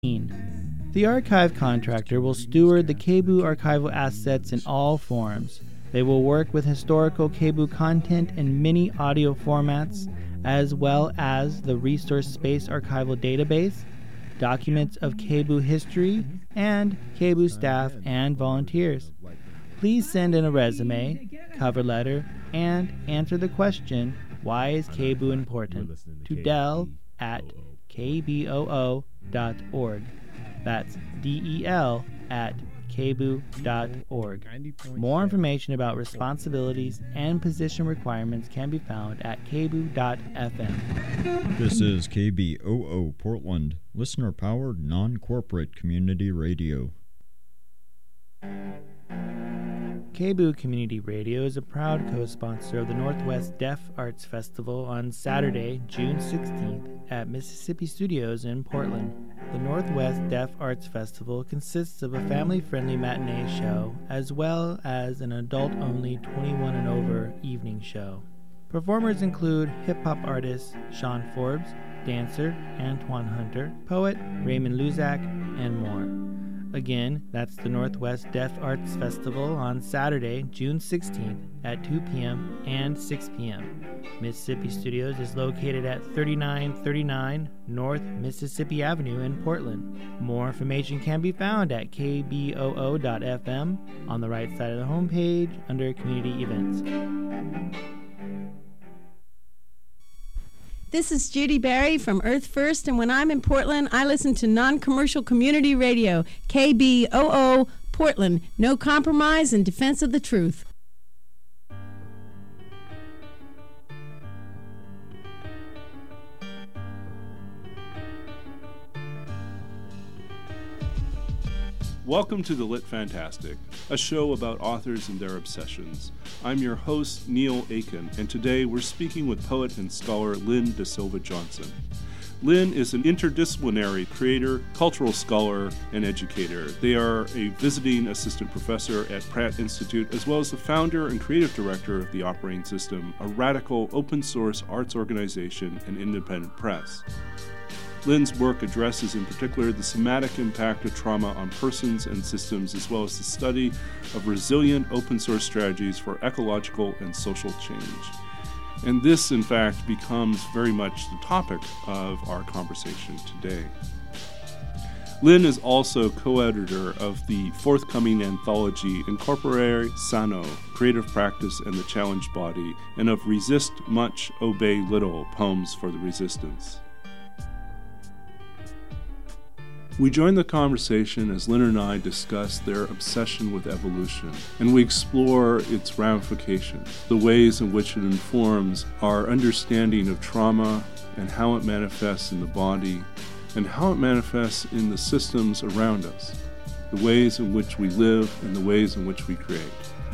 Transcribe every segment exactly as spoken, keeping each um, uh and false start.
The archive contractor will steward the K B U archival assets in all forms. They will work with historical K B U content in many audio formats, as well as the Resource Space Archival Database, documents of K B U history, and K B U staff and volunteers. Please send in a resume, cover letter, and answer the question, why is K B U important, to Del at k b o o dot org. That's D E L at k b u dot org. More information about responsibilities and position requirements can be found at k b u dot f m. This is K B O O Portland, listener-powered, non-corporate community radio. K B U Community Radio is a proud co-sponsor of the Northwest Deaf Arts Festival on Saturday, June sixteenth at Mississippi Studios in Portland. The Northwest Deaf Arts Festival consists of a family-friendly matinee show as well as an adult-only twenty-one and over evening show. Performers include hip-hop artist Sean Forbes, dancer Antoine Hunter, poet Raymond Luzak, and more. Again, that's the Northwest Deaf Arts Festival on Saturday, June sixteenth at two p.m. and six p.m. Mississippi Studios is located at thirty-nine thirty-nine North Mississippi Avenue in Portland. More information can be found at k b o o dot f m on the right side of the homepage under Community Events. This is Judy Barry from Earth First, and when I'm in Portland, I listen to non-commercial community radio, K B O O Portland. No compromise in defense of the truth. Welcome to The Lit Fantastic, a show about authors and their obsessions. I'm your host, Neil Aiken, and today we're speaking with poet and scholar Lynn Da Silva Johnson. Lynn is an interdisciplinary creator, cultural scholar, and educator. They are a visiting assistant professor at Pratt Institute, as well as the founder and creative director of The Operating System, a radical open-source arts organization and independent press. Lynn's work addresses in particular the somatic impact of trauma on persons and systems, as well as the study of resilient open-source strategies for ecological and social change. And this, in fact, becomes very much the topic of our conversation today. Lynn is also co-editor of the forthcoming anthology Incorporare Sano, Creative Practice and the Challenge Body, and of Resist Much, Obey Little, Poems for the Resistance. We join the conversation as Lynn and I discuss their obsession with evolution, and we explore its ramifications, the ways in which it informs our understanding of trauma and how it manifests in the body, and how it manifests in the systems around us, the ways in which we live and the ways in which we create.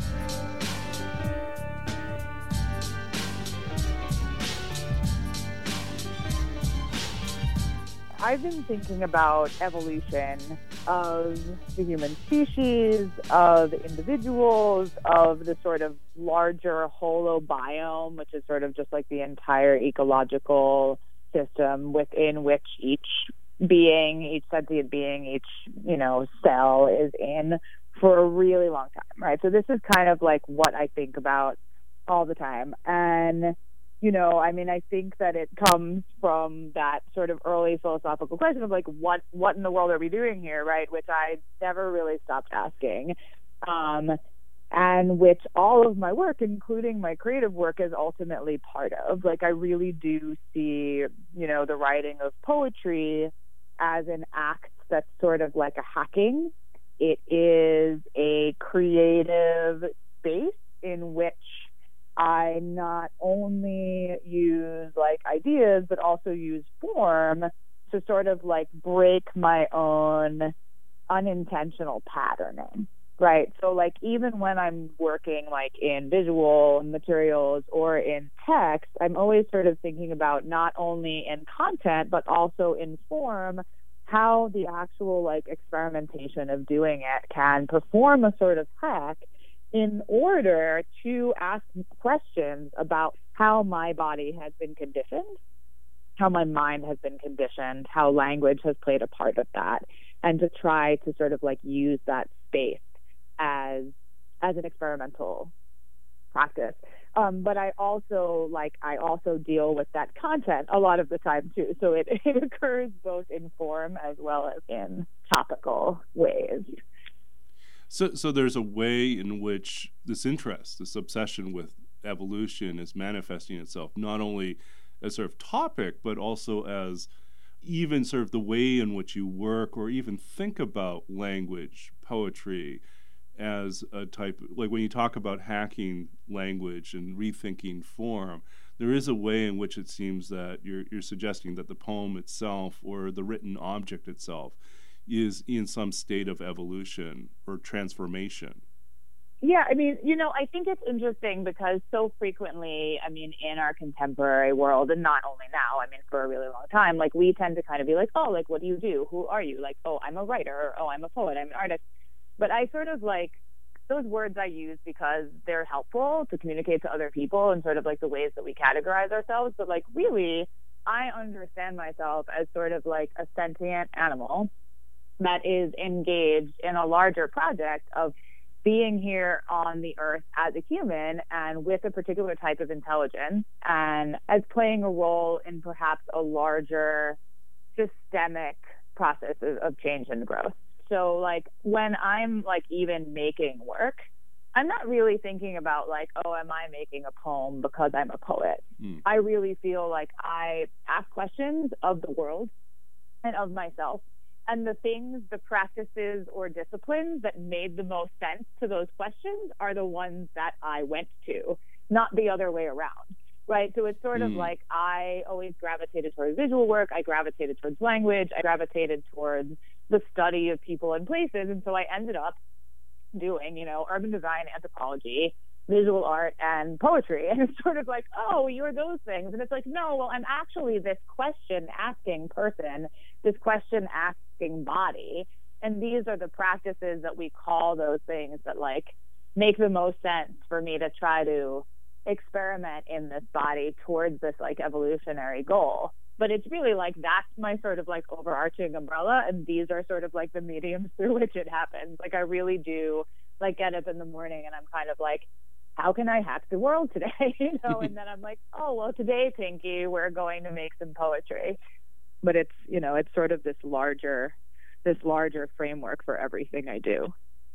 I've been thinking about evolution of the human species, of individuals, of the sort of larger holobiome, which is sort of just like the entire ecological system within which each being, each sentient being, each, you know, cell is in for a really long time, right? So this is kind of like what I think about all the time. And You know, I mean, I think that it comes from that sort of early philosophical question of like, what what in the world are we doing here, right? Which I never really stopped asking, um, and which all of my work, including my creative work, is ultimately part of. Like, I really do see, you know, the writing of poetry as an act that's sort of like a hacking. It is a creative space in which I not only use like ideas, but also use form to sort of like break my own unintentional patterning, right? So like even when I'm working like in visual materials or in text, I'm always sort of thinking about not only in content, but also in form, how the actual like experimentation of doing it can perform a sort of hack in order to ask questions about how my body has been conditioned how my mind has been conditioned, how language has played a part of that, and to try to sort of like use that space as as an experimental practice. Um, but I also like I also deal with that content a lot of the time too. So it, it occurs both in form as well as in topical ways. So so there's a way in which this interest, this obsession with evolution is manifesting itself not only as sort of topic, but also as even sort of the way in which you work or even think about language, poetry, as a type, like when you talk about hacking language and rethinking form, there is a way in which it seems that you're you're suggesting that the poem itself or the written object itself is in some state of evolution or transformation. Yeah, I mean, you know, I think it's interesting because so frequently, I mean, in our contemporary world, and not only now, I mean, for a really long time, like we tend to kind of be like, oh, like, what do you do? Who are you? Like, oh, I'm a writer, or oh, I'm a poet, I'm an artist. But I sort of like, those words I use because they're helpful to communicate to other people and sort of like the ways that we categorize ourselves. But like, really, I understand myself as sort of like a sentient animal that is engaged in a larger project of being here on the earth as a human and with a particular type of intelligence and as playing a role in perhaps a larger systemic process of, of change and growth. So like when I'm like even making work, I'm not really thinking about like, oh, am I making a poem because I'm a poet? Mm. I really feel like I ask questions of the world and of myself. And the things, the practices or disciplines that made the most sense to those questions are the ones that I went to, not the other way around, right? So it's sort mm. of like I always gravitated towards visual work. I gravitated towards language. I gravitated towards the study of people and places. And so I ended up doing, you know, urban design, anthropology, visual art, and poetry. And it's sort of like, oh, you're those things. And it's like, no, well, I'm actually this question asking person, this question asking body. And these are the practices that we call those things that like make the most sense for me to try to experiment in this body towards this like evolutionary goal. But it's really like that's my sort of like overarching umbrella. And these are sort of like the mediums through which it happens. Like I really do like get up in the morning and I'm kind of like, how can I hack the world today? You know, and then I'm like, oh, well, today, Pinky, we're going to make some poetry. But it's, you know, it's sort of this larger, this larger framework for everything I do.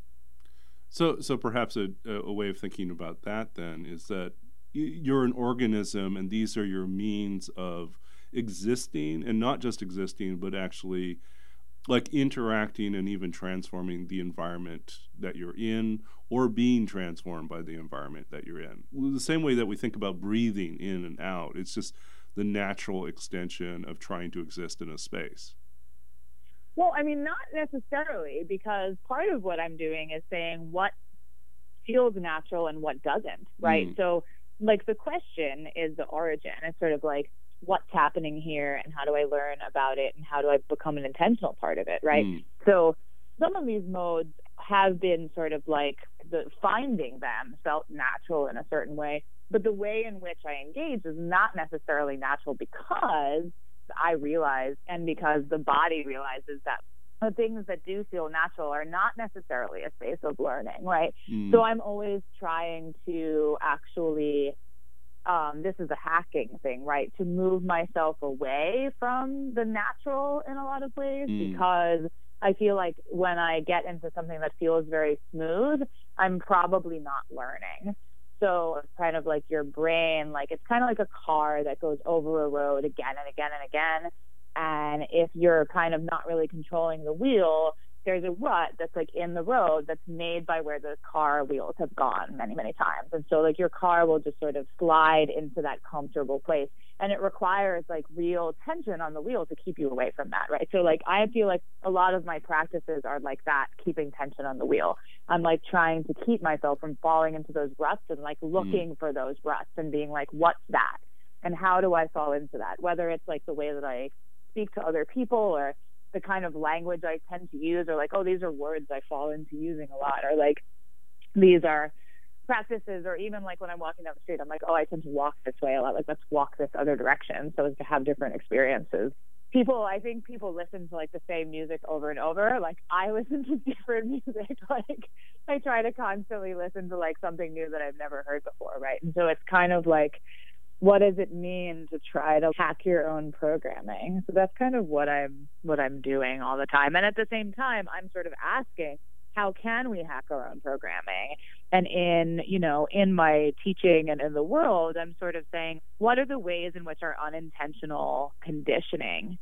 So, so perhaps a, a way of thinking about that then is that you're an organism and these are your means of existing, and not just existing, but actually like interacting and even transforming the environment that you're in or being transformed by the environment that you're in. The same way that we think about breathing in and out, it's just the natural extension of trying to exist in a space. Well, I mean, not necessarily, because part of what I'm doing is saying what feels natural and what doesn't, right? Mm. So, like, the question is the origin. It's sort of like, what's happening here and how do I learn about it and how do I become an intentional part of it, right? Mm. So some of these modes have been sort of like the finding them felt natural in a certain way, but the way in which I engage is not necessarily natural because I realize and because the body realizes that the things that do feel natural are not necessarily a space of learning, right? Mm. So I'm always trying to actually Um, this is a hacking thing, right? To move myself away from the natural in a lot of ways, mm. because I feel like when I get into something that feels very smooth, I'm probably not learning. So it's kind of like your brain, like it's kind of like a car that goes over a road again and again and again. And if you're kind of not really controlling the wheel, there's a rut that's like in the road that's made by where the car wheels have gone many, many times. And so like your car will just sort of slide into that comfortable place. And it requires like real tension on the wheel to keep you away from that, right? So like I feel like a lot of my practices are like that, keeping tension on the wheel. I'm like trying to keep myself from falling into those ruts and like looking mm. for those ruts and being like, what's that? And how do I fall into that? Whether it's like the way that I speak to other people or the kind of language I tend to use, or like, oh, these are words I fall into using a lot, or like these are practices, or even like when I'm walking down the street, I'm like, oh, I tend to walk this way a lot. Like, let's walk this other direction so as to have different experiences. People, I think people listen to like the same music over and over. Like, I listen to different music. Like, I try to constantly listen to like something new that I've never heard before, right? And so it's kind of like, what does it mean to try to hack your own programming? So that's kind of what I'm what I'm doing all the time. And at the same time, I'm sort of asking, how can we hack our own programming? And in, you know, in my teaching and in the world, I'm sort of saying, what are the ways in which our unintentional conditioning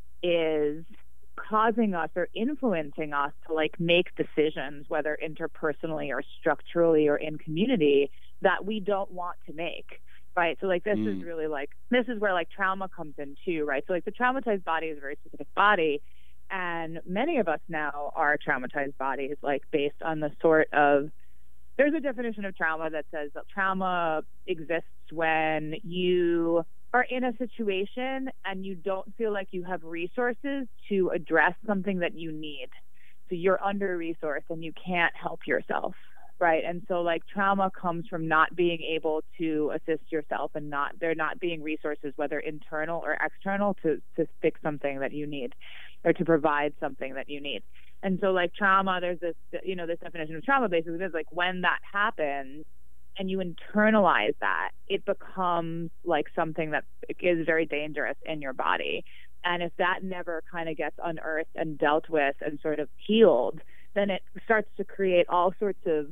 is causing us or influencing us to like make decisions, whether interpersonally or structurally or in community, that we don't want to make, right? So like this mm. is really like, this is where like trauma comes in too, right? So like the traumatized body is a very specific body. And many of us now are traumatized bodies, like based on the sort of, there's a definition of trauma that says that trauma exists when you are in a situation and you don't feel like you have resources to address something that you need. So you're under-resourced and you can't help yourself, right? And so like trauma comes from not being able to assist yourself and not, there not being resources, whether internal or external, to, to fix something that you need or to provide something that you need. And so like trauma, there's this, you know, this definition of trauma basically is like when that happens and you internalize that, it becomes like something that is very dangerous in your body. And if that never kind of gets unearthed and dealt with and sort of healed, then it starts to create all sorts of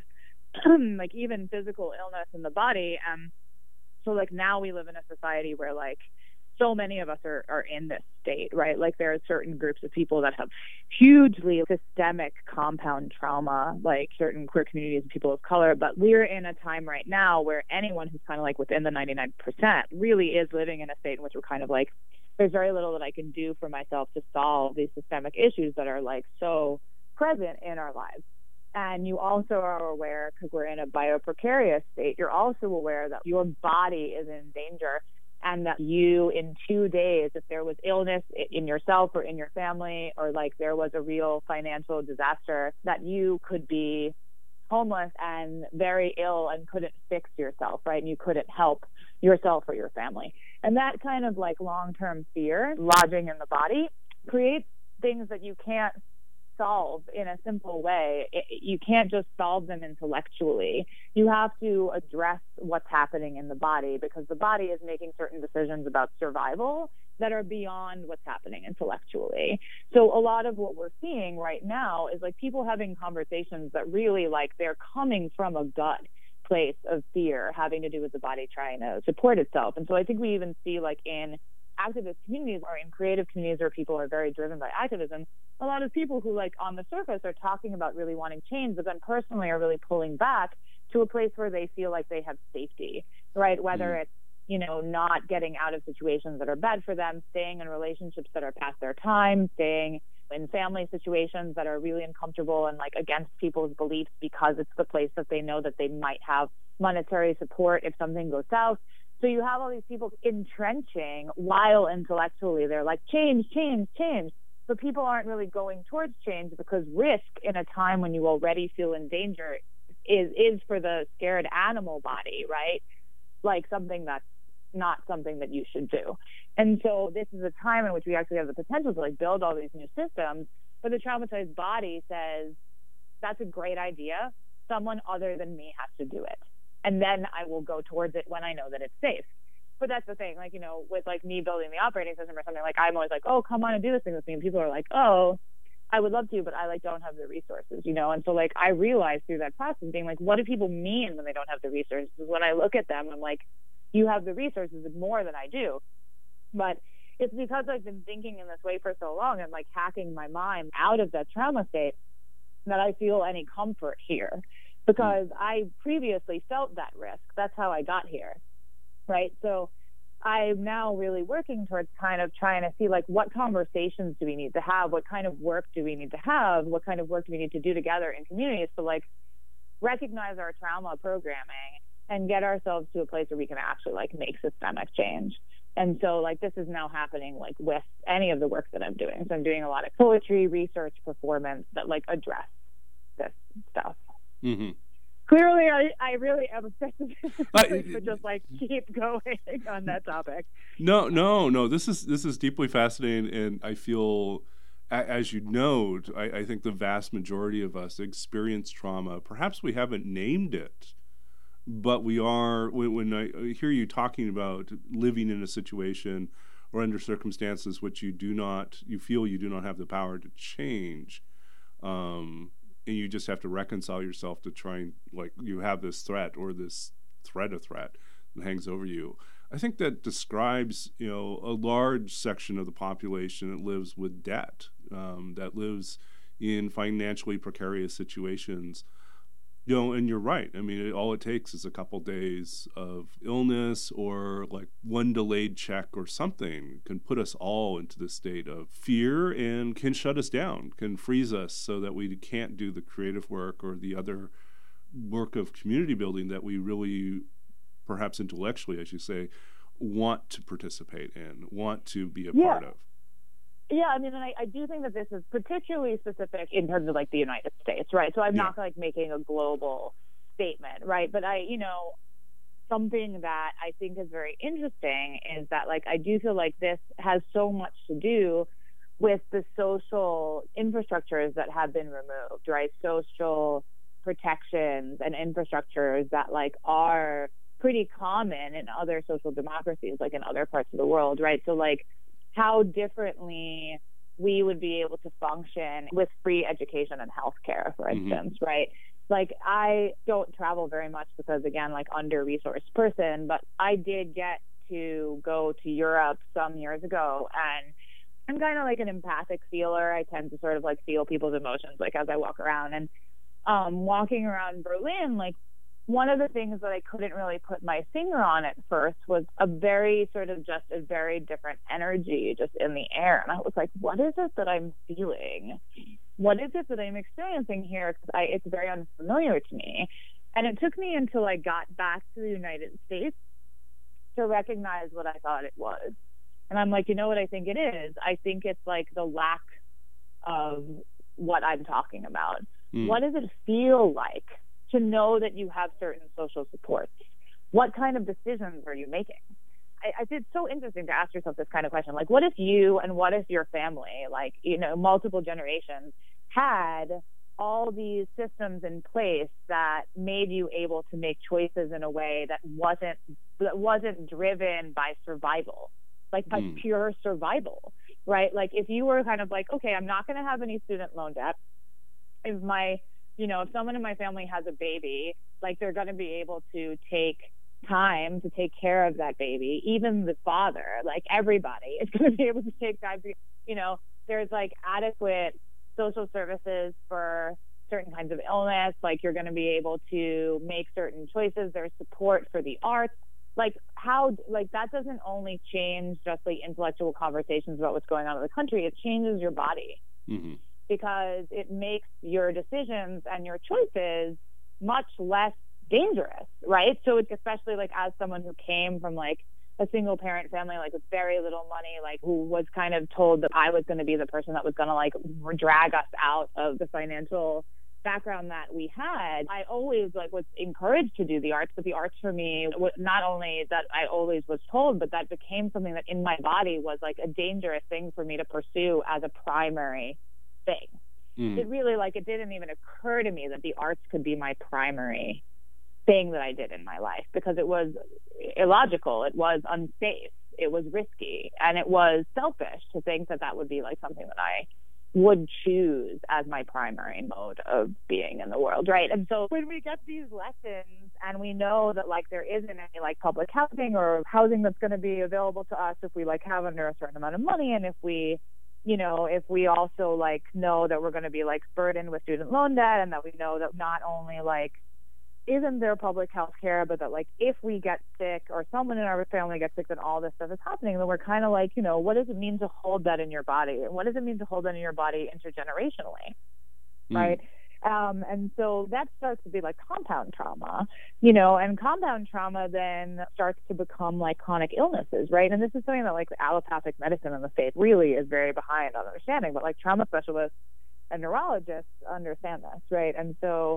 like even physical illness in the body. Um, so like now we live in a society where like so many of us are, are in this state, right? Like there are certain groups of people that have hugely systemic compound trauma, like certain queer communities and people of color. But we're in a time right now where anyone who's kind of like within the ninety-nine percent really is living in a state in which we're kind of like, there's very little that I can do for myself to solve these systemic issues that are like so present in our lives. And you also are aware, because we're in a bioprecarious state, you're also aware that your body is in danger. And that you, in two days, if there was illness in yourself or in your family, or like there was a real financial disaster, that you could be homeless and very ill and couldn't fix yourself, right? And you couldn't help yourself or your family. And that kind of like long-term fear lodging in the body creates things that you can't solve in a simple way. It, you can't just solve them intellectually. You have to address what's happening in the body, because the body is making certain decisions about survival that are beyond what's happening intellectually. So a lot of what we're seeing right now is like people having conversations that really like they're coming from a gut place of fear having to do with the body trying to support itself. And so I think we even see like in activist communities or in creative communities where people are very driven by activism, a lot of people who like on the surface are talking about really wanting change, but then personally are really pulling back to a place where they feel like they have safety, right? Whether mm. it's, you know, not getting out of situations that are bad for them, staying in relationships that are past their time, staying in family situations that are really uncomfortable and like against people's beliefs because it's the place that they know that they might have monetary support if something goes south. So you have all these people entrenching while intellectually they're like, change, change, change. But people aren't really going towards change because risk in a time when you already feel in danger is, is for the scared animal body, right? Like something that's not something that you should do. And so this is a time in which we actually have the potential to like build all these new systems, but the traumatized body says, that's a great idea. Someone other than me has to do it. And then I will go towards it when I know that it's safe. But that's the thing, like, you know, with like me building the operating system or something, like I'm always like, oh, come on and do this thing with me. And people are like, oh, I would love to, but I like don't have the resources, you know? And so like I realized through that process being like, what do people mean when they don't have the resources? When I look at them, I'm like, you have the resources more than I do. But it's because I've been thinking in this way for so long and like hacking my mind out of that trauma state that I feel any comfort here. Because I previously felt that risk. That's how I got here, right? So I'm now really working towards kind of trying to see, like, what conversations do we need to have? What kind of work do we need to have? What kind of work do we need to do together in communities to, like, recognize our trauma programming and get ourselves to a place where we can actually, like, make systemic change. And so, like, this is now happening, like, with any of the work that I'm doing. So I'm doing a lot of poetry, research, performance that, like, address this stuff. Mm-hmm. Clearly, I, I really am obsessed with this, Uh, but just like keep going on that topic. No, no, no. This is this is deeply fascinating, and I feel, a- as you note, I, I think the vast majority of us experience trauma. Perhaps we haven't named it, but we are. When, when I hear you talking about living in a situation or under circumstances which you do not, you feel you do not have the power to change. Um, and you just have to reconcile yourself to try and, like, you have this threat or this threat of threat that hangs over you. I think that describes, you know, a large section of the population that lives with debt, um, that lives in financially precarious situations. You know, and you're right. I mean, it, all it takes is a couple days of illness or like one delayed check or something can put us all into this state of fear and can shut us down, can freeze us so that we can't do the creative work or the other work of community building that we really, perhaps intellectually, I should say, want to participate in, want to be a Yeah. part of. Yeah, I mean, and I, I do think that this is particularly specific in terms of like the United States, right? So I'm Yeah. not like making a global statement, right? But I, you know, something that I think is very interesting is that like I do feel like this has so much to do with the social infrastructures that have been removed, right? Social protections and infrastructures that like are pretty common in other social democracies, like in other parts of the world, right? So like how differently we would be able to function with free education and healthcare, for Mhm. instance, right? Like I don't travel very much because, again, like under-resourced person, but I did get to go to Europe some years ago, and I'm kind of like an empathic feeler. I tend to sort of like feel people's emotions like as I walk around, and um, walking around Berlin, like one of the things that I couldn't really put my finger on at first was a very sort of just a very different energy just in the air. And I was like, what is it that I'm feeling? What is it that I'm experiencing here? Because I, it's very unfamiliar to me. And it took me until I got back to the United States to recognize what I thought it was. And I'm like, you know what I think it is? I think it's like the lack of what I'm talking about. Mm. What does it feel like to know that you have certain social supports? What kind of decisions are you making? I, I think it's so interesting to ask yourself this kind of question. Like, what if you and what if your family, like, you know, multiple generations, had all these systems in place that made you able to make choices in a way that wasn't that wasn't driven by survival, like by mm. pure survival, right? Like if you were kind of like, okay, I'm not going to have any student loan debt. If my You know, if someone in my family has a baby, like they're going to be able to take time to take care of that baby, even the father, like everybody is going to be able to take time to, you know, there's like adequate social services for certain kinds of illness, like you're going to be able to make certain choices. There's support for the arts. Like how, like that doesn't only change just the intellectual conversations about what's going on in the country, it changes your body. Mm-hmm. Because it makes your decisions and your choices much less dangerous, right? So it's especially like as someone who came from like a single parent family, like with very little money, like who was kind of told that I was going to be the person that was going to like drag us out of the financial background that we had. I always like was encouraged to do the arts, but the arts for me, not only that I always was told, but that became something that in my body was like a dangerous thing for me to pursue as a primary thing. Mm. It really like it didn't even occur to me that the arts could be my primary thing that I did in my life, because it was illogical, it was unsafe, it was risky, and it was selfish to think that that would be like something that I would choose as my primary mode of being in the world, right? And so when we get these lessons and we know that like there isn't any like public housing or housing that's going to be available to us if we like have under a certain amount of money, and if we you know, if we also like know that we're going to be like burdened with student loan debt, and that we know that not only like isn't there public health care, but that like if we get sick or someone in our family gets sick, then all this stuff is happening, then we're kind of like, you know, what does it mean to hold that in your body? And what does it mean to hold that in your body intergenerationally, mm. right? Um, and so that starts to be like compound trauma, you know, and compound trauma then starts to become like chronic illnesses, right? And this is something that like allopathic medicine in the States really is very behind on understanding, but like trauma specialists and neurologists understand this, right? And so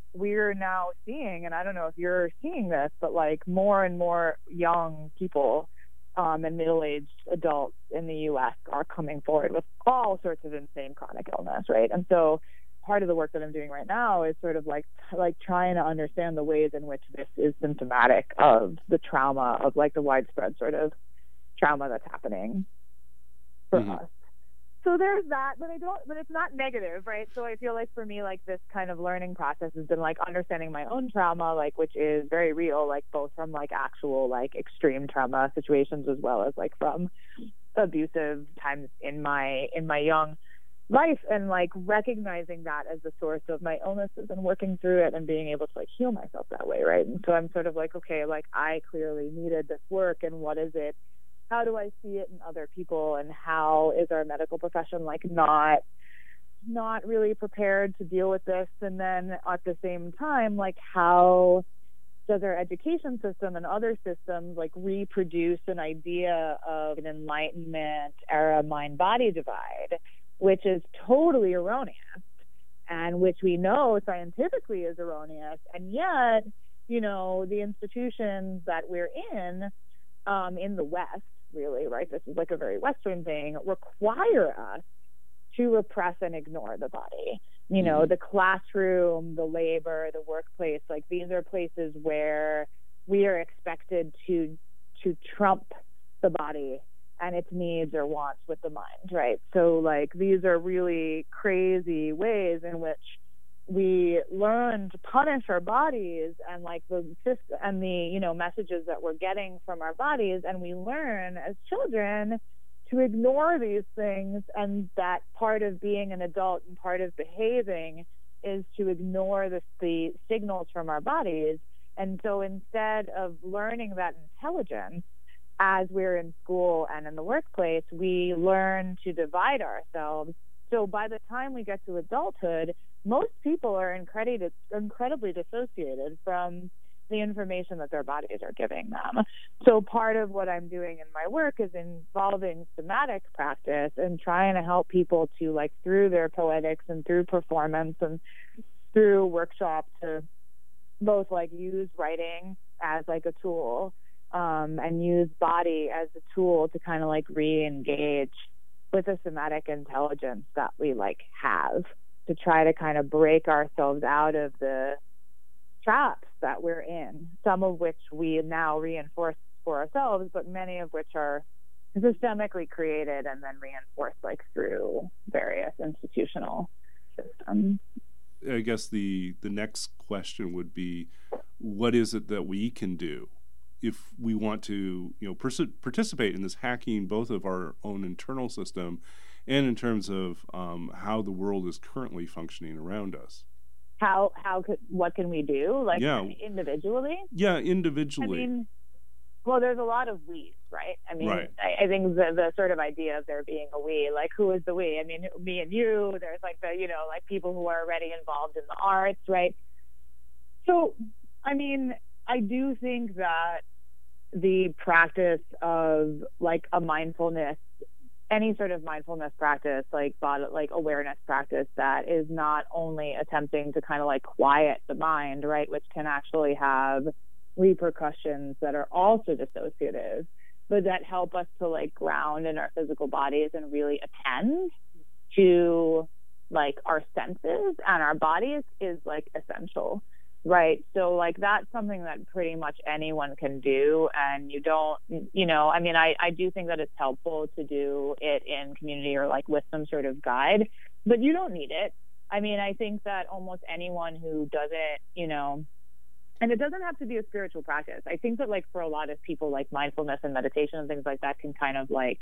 we're now seeing, and I don't know if you're seeing this, but like more and more young people um, and middle-aged adults in the U S are coming forward with all sorts of insane chronic illness, right? And so part of the work that I'm doing right now is sort of like like trying to understand the ways in which this is symptomatic of the trauma, of like the widespread sort of trauma that's happening for mm-hmm. us. So there's that, but I don't, but it's not negative, right? So I feel like for me, like this kind of learning process has been like understanding my own trauma, like which is very real, like both from like actual like extreme trauma situations as well as like from abusive times in my in my young life, and like recognizing that as the source of my illnesses and working through it and being able to like heal myself that way, right? And so I'm sort of like, okay, like I clearly needed this work, and what is it? How do I see it in other people, and how is our medical profession like not not really prepared to deal with this? And then at the same time, like how does our education system and other systems like reproduce an idea of an Enlightenment era mind-body divide, which is totally erroneous and which we know scientifically is erroneous, and yet, you know, the institutions that we're in um, in the West, really, right? This is like a very Western thing, require us to repress and ignore the body. You know, the classroom, the labor, the workplace, like these are places where we are expected to to trump the body and its needs or wants with the mind, right? So like these are really crazy ways in which we learn to punish our bodies and like the and the you know messages that we're getting from our bodies, and we learn as children to ignore these things, and that part of being an adult and part of behaving is to ignore the, the signals from our bodies. And so instead of learning that intelligence as we're in school and in the workplace, we learn to divide ourselves. So by the time we get to adulthood, most people are incredibly, incredibly dissociated from the information that their bodies are giving them. So part of what I'm doing in my work is involving somatic practice and trying to help people to, like, through their poetics and through performance and through workshops, to both like use writing as like a tool um, and use body as a tool to kind of like re-engage with the somatic intelligence that we like have, to try to kind of break ourselves out of the traps that we're in, some of which we now reinforce for ourselves, but many of which are systemically created and then reinforced like through various institutional systems. I guess the the next question would be, what is it that we can do if we want to, you know, pers- participate in this hacking, both of our own internal system and in terms of um, how the world is currently functioning around us? How how could what can we do, like yeah. individually? Yeah, individually. I mean, well, there's a lot of we, right? I mean, right. I, I think the the sort of idea of there being a we, like who is the we? I mean, me and you. There's like the you know like people who are already involved in the arts, right? So, I mean, I do think that the practice of like a mindfulness, any sort of mindfulness practice, like body, like awareness practice, that is not only attempting to kind of like quiet the mind, right, which can actually have repercussions that are also dissociative, but that help us to like ground in our physical bodies and really attend to like our senses and our bodies, is like essential. Right. So like that's something that pretty much anyone can do. And you don't, you know, I mean, I, I do think that it's helpful to do it in community or like with some sort of guide, but you don't need it. I mean, I think that almost anyone who doesn't, you know, and it doesn't have to be a spiritual practice. I think that like for a lot of people, like mindfulness and meditation and things like that can kind of like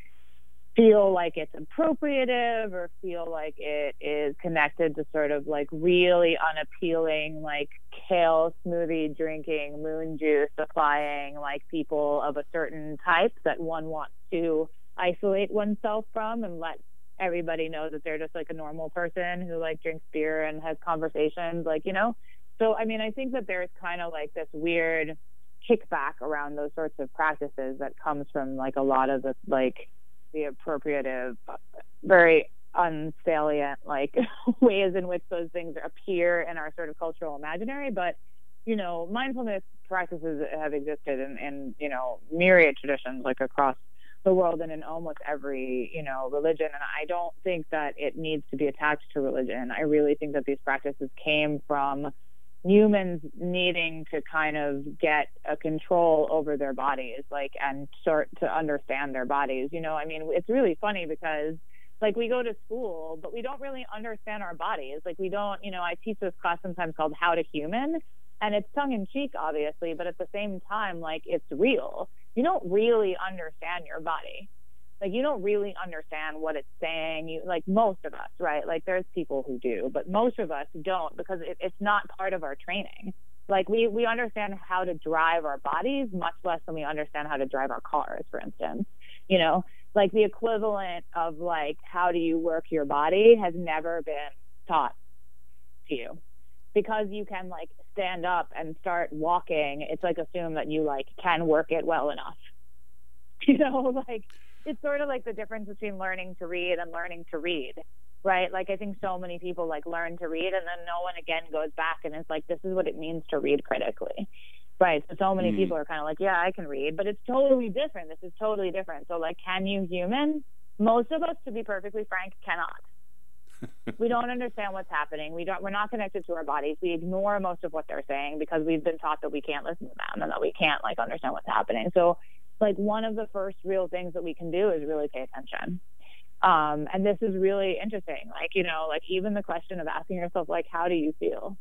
feel like it's appropriative or feel like it is connected to sort of like really unappealing, like kale smoothie drinking, moon juice applying, like people of a certain type that one wants to isolate oneself from and let everybody know that they're just like a normal person who like drinks beer and has conversations, like, you know. So, I mean, I think that there's kind of like this weird kickback around those sorts of practices that comes from like a lot of the like the appropriative, very unsalient like ways in which those things appear in our sort of cultural imaginary. But, you know, mindfulness practices have existed in, in you know, myriad traditions like across the world and in almost every, you know, religion. And I don't think that it needs to be attached to religion. I really think that these practices came from humans needing to kind of get a control over their bodies, like, and start to understand their bodies. You know, I mean, it's really funny because, like, we go to school, but we don't really understand our bodies. Like, we don't, you know, I teach this class sometimes called How to Human, and it's tongue-in-cheek, obviously, but at the same time, like, it's real. You don't really understand your body. Like, you don't really understand what it's saying. You, like, most of us, right? Like, there's people who do, but most of us don't, because it, it's not part of our training. Like, we, we understand how to drive our bodies much less than we understand how to drive our cars, for instance. You know, like, the equivalent of, like, how do you work your body has never been taught to you. Because you can, like, stand up and start walking, it's like assume that you, like, can work it well enough. You know, like, it's sort of like the difference between learning to read and learning to read, right? Like, I think so many people, like, learn to read, and then no one again goes back and is like, this is what it means to read critically, right? So so many mm. people are kind of like, yeah, I can read, but it's totally different. This is totally different. So, like, can you human? Most of us, to be perfectly frank, cannot. We don't understand what's happening. We don't, we're not connected to our bodies. We ignore most of what they're saying because we've been taught that we can't listen to them and that we can't, like, understand what's happening. So, like, one of the first real things that we can do is really pay attention. Um, and this is really interesting. Like, you know, like, even the question of asking yourself, like, how do you feel?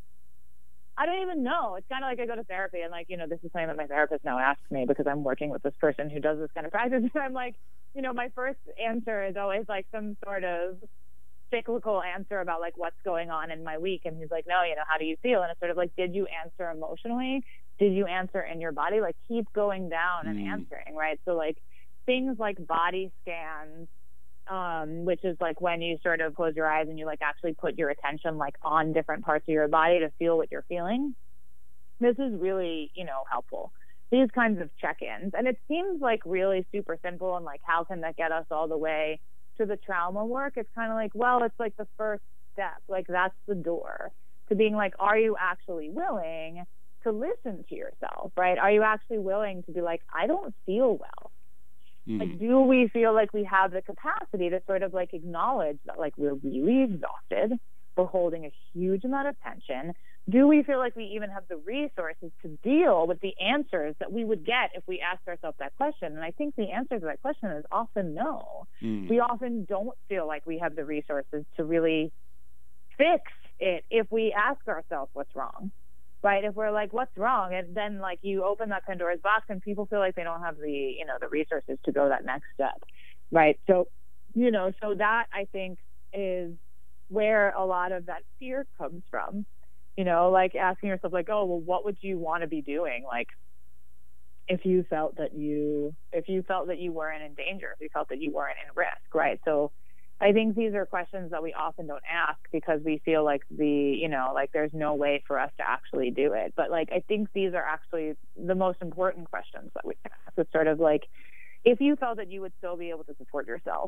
I don't even know. It's kind of like I go to therapy and, like, you know, this is something that my therapist now asks me because I'm working with this person who does this kind of practice. And I'm like, you know, my first answer is always, like, some sort of cyclical answer about, like, what's going on in my week. And he's like, no, you know, how do you feel? And it's sort of like, did you answer emotionally? Did you answer in your body? Like, keep going down and mm. answering, right? So, like, things like body scans, um, which is, like, when you sort of close your eyes and you, like, actually put your attention, like, on different parts of your body to feel what you're feeling. This is really, you know, helpful. These kinds of check-ins. And it seems, like, really super simple and, like, how can that get us all the way to the trauma work? It's kind of like, well, it's like the first step. Like, that's the door to being like, are you actually willing to listen to yourself, right? Are you actually willing to be like, I don't feel well? Mm. Like, do we feel like we have the capacity to sort of, like, acknowledge that, like, we're really exhausted, we're holding a huge amount of tension? Do we feel like we even have the resources to deal with the answers that we would get if we asked ourselves that question? And I think the answer to that question is often no. Mm. We often don't feel like we have the resources to really fix it if we ask ourselves what's wrong, right? If we're like, what's wrong? And then, like, you open that Pandora's box and people feel like they don't have the, you know, the resources to go that next step, right? So, you know, so that, I think, is where a lot of that fear comes from. You know, like, asking yourself, like, oh, well, what would you want to be doing? Like, if you felt that you, if you felt that you weren't in danger, if you felt that you weren't in risk, right? So I think these are questions that we often don't ask because we feel like the, you know, like, there's no way for us to actually do it. But, like, I think these are actually the most important questions that we ask. It's sort of like, if you felt that you would still be able to support yourself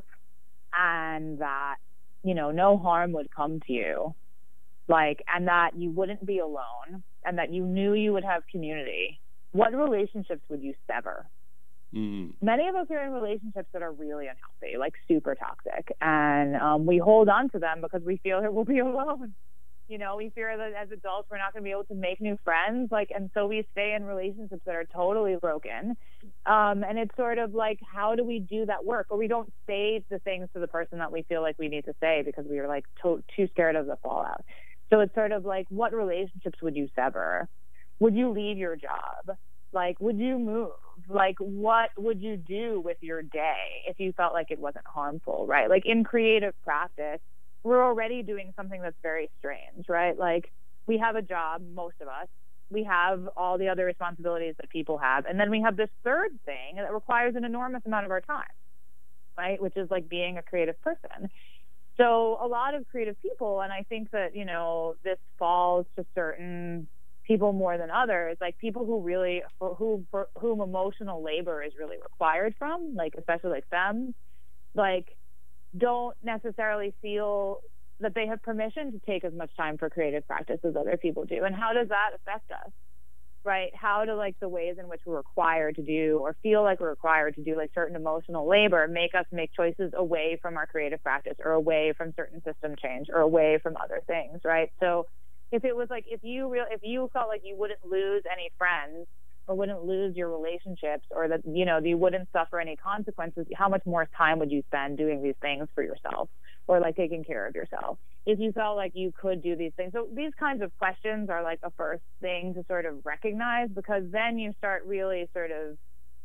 and that, you know, no harm would come to you, like, and that you wouldn't be alone and that you knew you would have community, what relationships would you sever? Mm. Many of us are in relationships that are really unhealthy, like super toxic, and um, we hold on to them because we feel that we'll be alone. You know, we fear that as adults we're not going to be able to make new friends, like, and so we stay in relationships that are totally broken. Um, and it's sort of like, how do we do that work? Or we don't say the things to the person that we feel like we need to say because we are, like, to- too scared of the fallout. So it's sort of like, what relationships would you sever? Would you leave your job? Like, would you move? Like, what would you do with your day if you felt like it wasn't harmful, right? Like, in creative practice, we're already doing something that's very strange, right? Like, we have a job, most of us. We have all the other responsibilities that people have. And then we have this third thing that requires an enormous amount of our time, right? Which is, like, being a creative person. So a lot of creative people, and I think that, you know, this falls to certain people more than others, like people who really, for who, for whom emotional labor is really required from, like, especially like femmes, like, don't necessarily feel that they have permission to take as much time for creative practice as other people do. And how does that affect us, right? How do like the ways in which we're required to do or feel like we're required to do like certain emotional labor make us make choices away from our creative practice or away from certain system change or away from other things, right? So if it was like, if you real, if you felt like you wouldn't lose any friends or wouldn't lose your relationships or that, you know, you wouldn't suffer any consequences, how much more time would you spend doing these things for yourself or like taking care of yourself if you felt like you could do these things? So these kinds of questions are like a first thing to sort of recognize, because then you start really sort of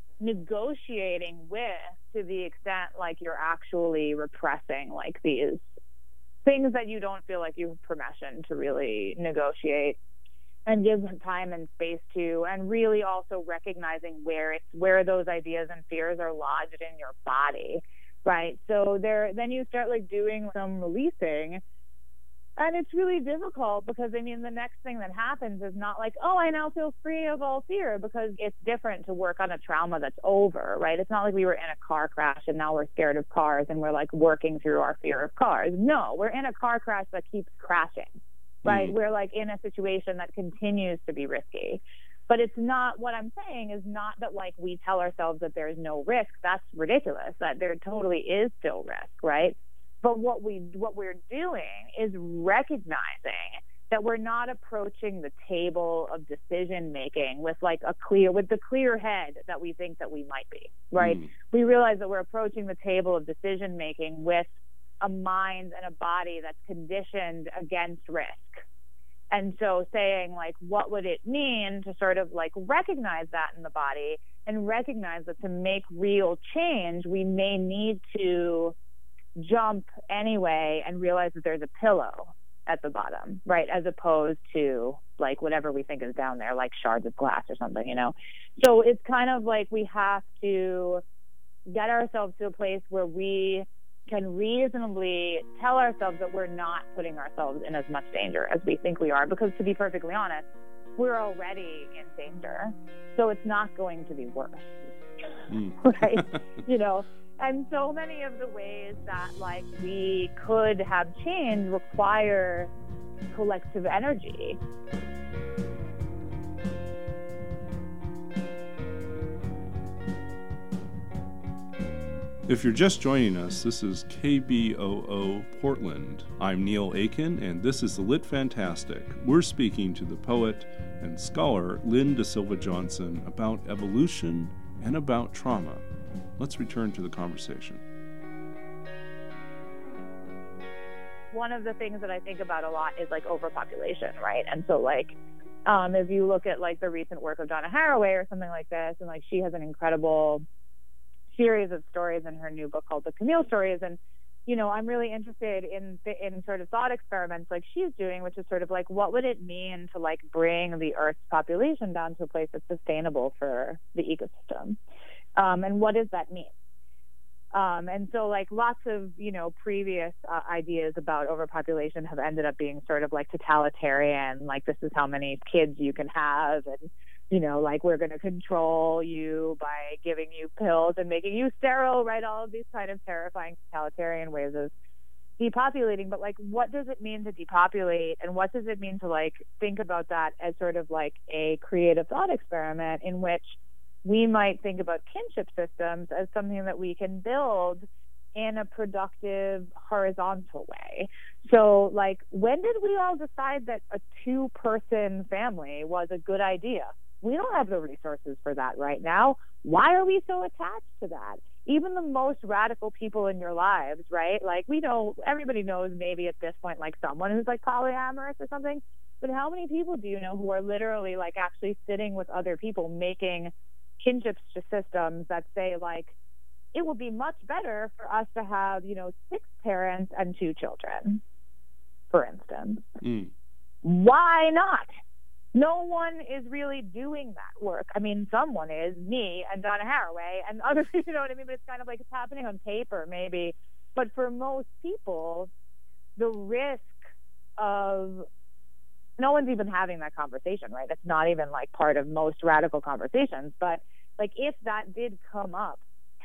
negotiating with, to the extent like you're actually repressing like these things that you don't feel like you have permission to really negotiate and give them time and space to, and really also recognizing where it's where those ideas and fears are lodged in your body, right? So there, then you start like doing some releasing, and it's really difficult because I mean the next thing that happens is not like, oh, I now feel free of all fear, because it's different to work on a trauma that's over, right? It's not like we were in a car crash and now we're scared of cars and we're like working through our fear of cars. No, we're in a car crash that keeps crashing. Right? Mm. We're like in a situation that continues to be risky. But it's not, what I'm saying is not that like we tell ourselves that there's no risk. That's ridiculous, that there totally is still risk, right? But what we what we're doing is recognizing that we're not approaching the table of decision making with like a clear with the clear head that we think that we might be, right? Mm. We realize that we're approaching the table of decision making with a mind and a body that's conditioned against risk. And so saying like, what would it mean to sort of like recognize that in the body and recognize that to make real change, we may need to jump anyway and realize that there's a pillow at the bottom, right? As opposed to like whatever we think is down there, like shards of glass or something, you know? So it's kind of like we have to get ourselves to a place where we can reasonably tell ourselves that we're not putting ourselves in as much danger as we think we are, because to be perfectly honest, we're already in danger, so it's not going to be worse. Mm. Right? You know, and so many of the ways that like we could have change require collective energy. If you're just joining us, this is K B O O Portland. I'm Neil Aiken, and this is the Lit Fantastic. We're speaking to the poet and scholar Lynn DeSilva Johnson about evolution and about trauma. Let's return to the conversation. One of the things that I think about a lot is like overpopulation, right? And so like, um, if you look at like the recent work of Donna Haraway or something like this, and like she has an incredible series of stories in her new book called The Camille Stories, and you know I'm really interested in in sort of thought experiments like she's doing, which is sort of like, what would it mean to like bring the Earth's population down to a place that's sustainable for the ecosystem, um, and what does that mean? Um, and so like lots of you know previous uh, ideas about overpopulation have ended up being sort of like totalitarian, like this is how many kids you can have, and you know, like we're going to control you by giving you pills and making you sterile, right? All of these kind of terrifying totalitarian ways of depopulating. But like, what does it mean to depopulate? And what does it mean to like think about that as sort of like a creative thought experiment in which we might think about kinship systems as something that we can build in a productive, horizontal way. So like, when did we all decide that a two-person family was a good idea? We don't have the resources for that right now. Why are we so attached to that? Even the most radical people in your lives, right? Like we know, everybody knows maybe at this point, like someone who's like polyamorous or something, but how many people do you know who are literally like actually sitting with other people making kinship systems that say like, it would be much better for us to have, you know, six parents and two children, for instance. Mm. Why not? No one is really doing that work. I mean, someone is, me and Donna Haraway and others, you know what I mean? But it's kind of like it's happening on paper, maybe. But for most people, the risk of no one's even having that conversation, right? That's not even like part of most radical conversations. But like if that did come up,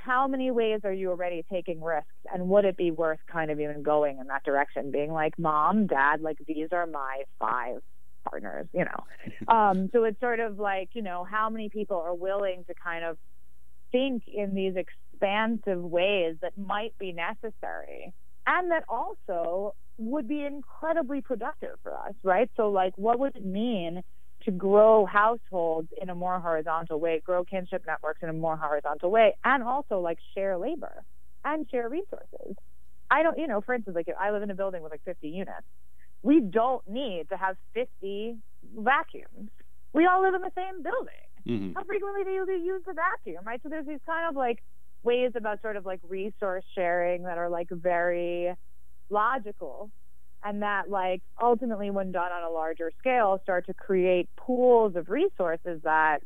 how many ways are you already taking risks, and would it be worth kind of even going in that direction, being like, mom, dad, like these are my five partners, you know? um, so it's sort of like, you know, how many people are willing to kind of think in these expansive ways that might be necessary and that also would be incredibly productive for us, right? So like, what would it mean to grow households in a more horizontal way, grow kinship networks in a more horizontal way, and also like share labor and share resources? I don't, you know, for instance, like if I live in a building with like fifty units, we don't need to have fifty vacuums. We all live in the same building. Mm-hmm. How frequently do you use the vacuum, right? So there's these kind of like ways about sort of like resource sharing that are like very logical, and that like ultimately when done on a larger scale start to create pools of resources that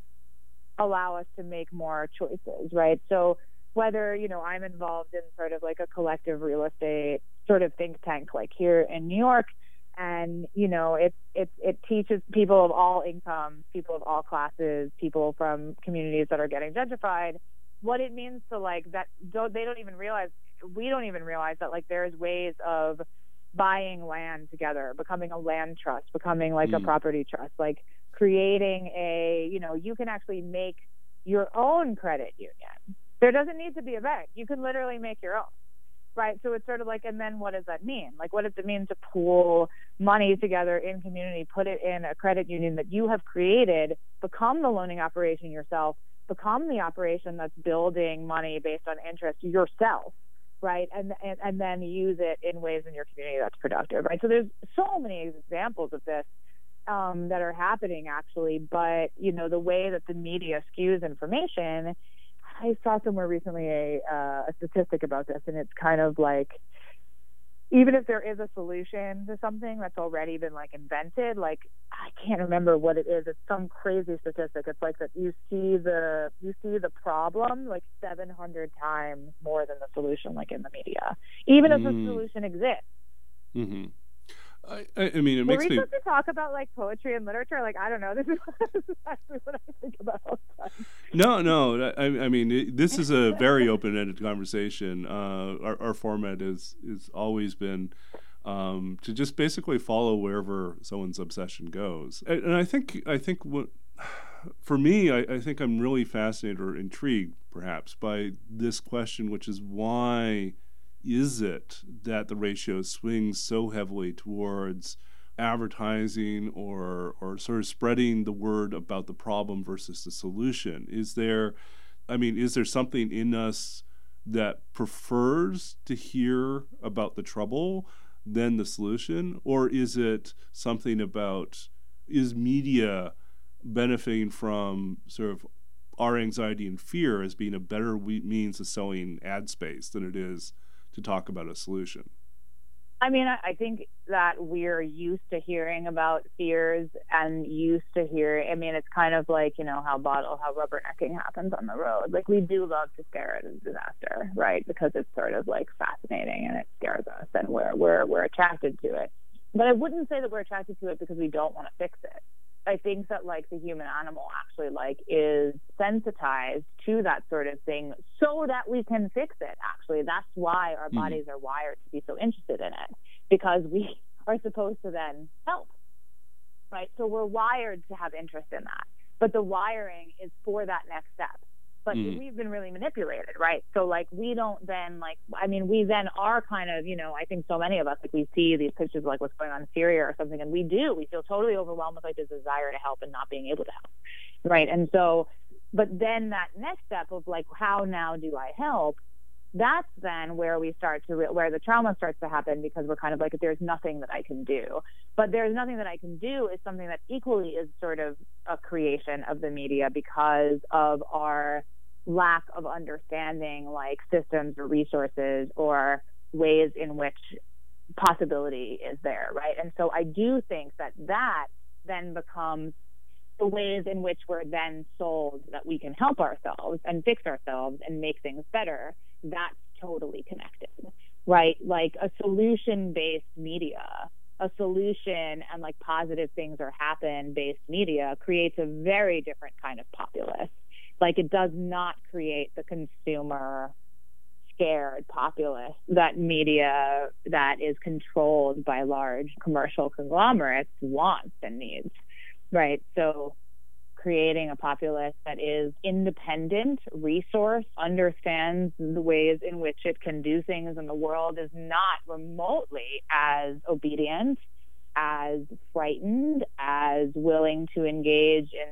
allow us to make more choices, right? So whether, you know, I'm involved in sort of like a collective real estate sort of think tank like here in New York, and you know it it it teaches people of all incomes, people of all classes, people from communities that are getting gentrified, what it means to like that don't, they don't even realize, we don't even realize that like there's ways of buying land together, becoming a land trust, becoming like mm. a property trust, like creating a, you know, you can actually make your own credit union. There doesn't need to be a bank. You can literally make your own. Right. So it's sort of like, and then what does that mean? Like, what does it mean to pool money together in community, put it in a credit union that you have created, become the loaning operation yourself, become the operation that's building money based on interest yourself, right? And, and, and then use it in ways in your community that's productive, right? So there's so many examples of this um, that are happening actually, but, you know, the way that the media skews information, I saw somewhere recently a, uh, a statistic about this, and it's kind of like, even if there is a solution to something that's already been like invented, like I can't remember what it is. It's some crazy statistic. It's like that you see the you see the problem like seven hundred times more than the solution, like in the media, even if mm. the solution exists. Mm-hmm. I, I mean, it makes Were we me... supposed to talk about like poetry and literature? Like, I don't know. This is, this is actually what I think about all the time. No, no. I, I mean, it, this is a very open-ended conversation. Uh, our, our format is is always been um, to just basically follow wherever someone's obsession goes. And, and I think I think what for me, I, I think I'm really fascinated or intrigued, perhaps, by this question, which is why is it that the ratio swings so heavily towards advertising or or sort of spreading the word about the problem versus the solution? Is there, I mean, is there something in us that prefers to hear about the trouble than the solution? Or is it something about, is media benefiting from sort of our anxiety and fear as being a better we- means of selling ad space than it is to talk about a solution? I mean, I, I think that we're used to hearing about fears and used to hear, I mean, it's kind of like, you know, how bottle, how rubbernecking happens on the road. Like, we do love to stare at a disaster, right? Because it's sort of like fascinating and it scares us and we're, we're, we're attracted to it. But I wouldn't say that we're attracted to it because we don't want to fix it. I think that like the human animal actually like is sensitized to that sort of thing so that we can fix it. Actually, that's why our mm-hmm. bodies are wired to be so interested in it, because we are supposed to then help, right? So we're wired to have interest in that, but the wiring is for that next step. But mm. we've been really manipulated, right? So like we don't then like, I mean, we then are kind of, you know, I think so many of us, like we see these pictures of like what's going on in Syria or something, and we do, we feel totally overwhelmed with like this desire to help and not being able to help, right? And so, but then that next step of like, how now do I help? That's then where we start to, re- where the trauma starts to happen, because we're kind of like, there's nothing that I can do. But there's nothing that I can do is something that equally is sort of a creation of the media because of our lack of understanding like systems or resources or ways in which possibility is there, right? And so I do think that that then becomes the ways in which we're then sold that we can help ourselves and fix ourselves and make things better. That's totally connected, right? Like a solution-based media, a solution and like positive things are happen based media creates a very different kind of populace Like, it does not create the consumer scared populace that media that is controlled by large commercial conglomerates wants and needs, right? So creating a populace that is independent, resource, understands the ways in which it can do things in the world, is not remotely as obedient, as frightened, as willing to engage in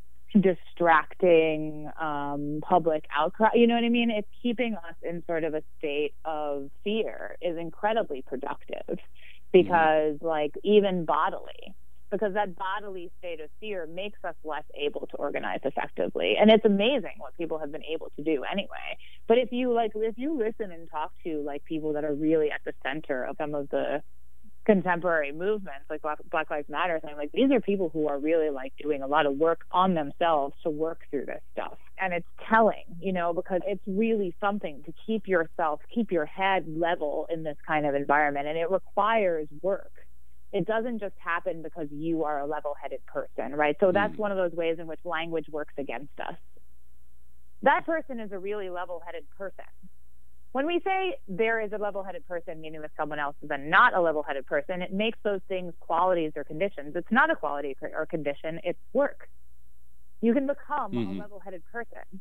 distracting um, public outcry. You know what I mean? It's keeping us in sort of a state of fear is incredibly productive because, mm-hmm. like, even bodily, because that bodily state of fear makes us less able to organize effectively. And it's amazing what people have been able to do anyway. But if you like, if you listen and talk to like people that are really at the center of some of the contemporary movements like Black, Black Lives Matter thing, like these are people who are really like doing a lot of work on themselves to work through this stuff. And it's telling, you know, because it's really something to keep yourself, keep your head level in this kind of environment. And it requires work. It doesn't just happen because you are a level-headed person, right? So that's mm. one of those ways in which language works against us. That person is a really level-headed person. When we say there is a level-headed person, meaning that someone else is a not a level-headed person, it makes those things qualities or conditions. It's not a quality or condition, it's work. You can become mm-hmm. a level-headed person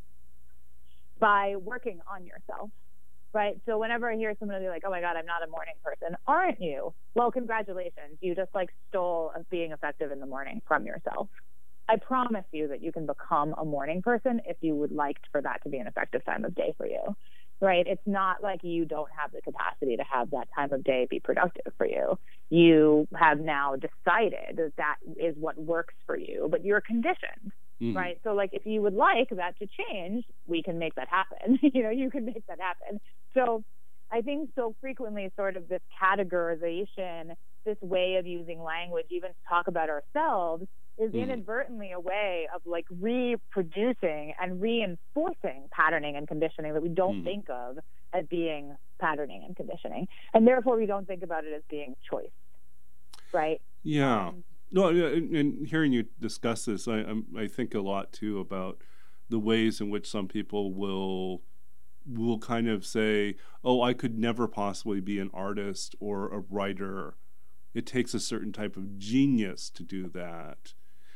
by working on yourself, right? So whenever I hear someone be like, oh my God, I'm not a morning person, aren't you? Well, congratulations. You just like stole being effective in the morning from yourself. I promise you that you can become a morning person if you would like for that to be an effective time of day for you. Right? It's not like you don't have the capacity to have that time of day be productive for you. You have now decided that that is what works for you, but you're conditioned, mm-hmm. right? So like if you would like that to change, we can make that happen. you know, you can make that happen. So I think so frequently sort of this categorization, this way of using language, even to talk about ourselves, is mm-hmm. inadvertently a way of like reproducing and reinforcing patterning and conditioning that we don't mm-hmm. think of as being patterning and conditioning. And therefore we don't think about it as being choice, right? Yeah. Um, no, and, and hearing you discuss this, I, I'm, I think a lot too about the ways in which some people will will kind of say, oh, I could never possibly be an artist or a writer. It takes a certain type of genius to do that.